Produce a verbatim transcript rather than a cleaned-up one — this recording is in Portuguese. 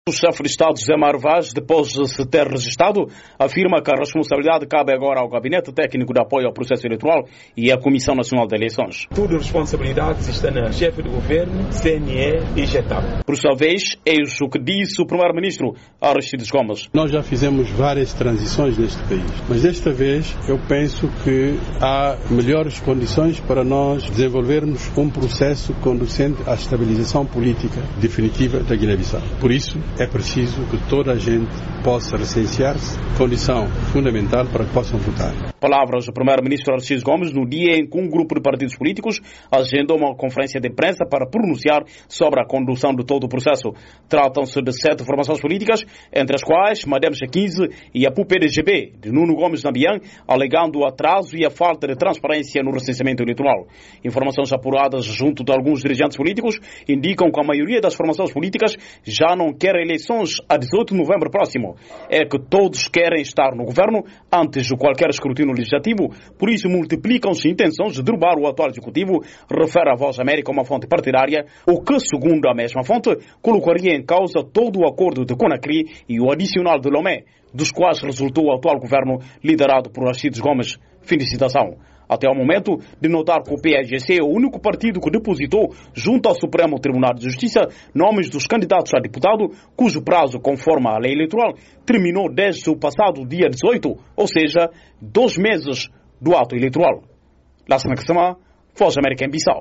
O chefe de Estado, José Mário Vaz, depois de se ter registrado, afirma que a responsabilidade cabe agora ao Gabinete Técnico de Apoio ao Processo Eleitoral e à Comissão Nacional de Eleições. Tudo responsabilidade está na chefe do governo, C N E e G T A P. Por sua vez, eis o que disse o primeiro-ministro Aristides Gomes. Nós já fizemos várias transições neste país, mas desta vez eu penso que há melhores condições para nós desenvolvermos um processo conducente à estabilização política definitiva da Guiné-Bissau. Por isso, é preciso que toda a gente possa recensear-se, condição fundamental para que possam votar. Palavras do primeiro-ministro Aristides Gomes no dia em que um grupo de partidos políticos agendou uma conferência de imprensa para pronunciar sobre a condução de todo o processo. Tratam-se de sete formações políticas, entre as quais Madem quinze e a P U P D G B, de Nuno Gomes Nambian, alegando o atraso e a falta de transparência no recenseamento eleitoral. Informações apuradas junto de alguns dirigentes políticos indicam que a maioria das formações políticas já não quer eleições a dezoito de novembro próximo. É que todos querem estar no governo antes de qualquer escrutínio legislativo, por isso multiplicam-se intenções de derrubar o atual executivo, refere a Voz América uma fonte partidária, o que, segundo a mesma fonte, colocaria em causa todo o acordo de Conakry e o adicional de Lomé, dos quais resultou o atual governo liderado por Aristides Gomes. Fim de citação. Até ao momento de notar que o P A G C é o único partido que depositou junto ao Supremo Tribunal de Justiça nomes dos candidatos a deputado, cujo prazo, conforme a lei eleitoral, terminou desde o passado dia dezoito, ou seja, dois meses do ato eleitoral. Lassana Kassama, Voz América em Bissau.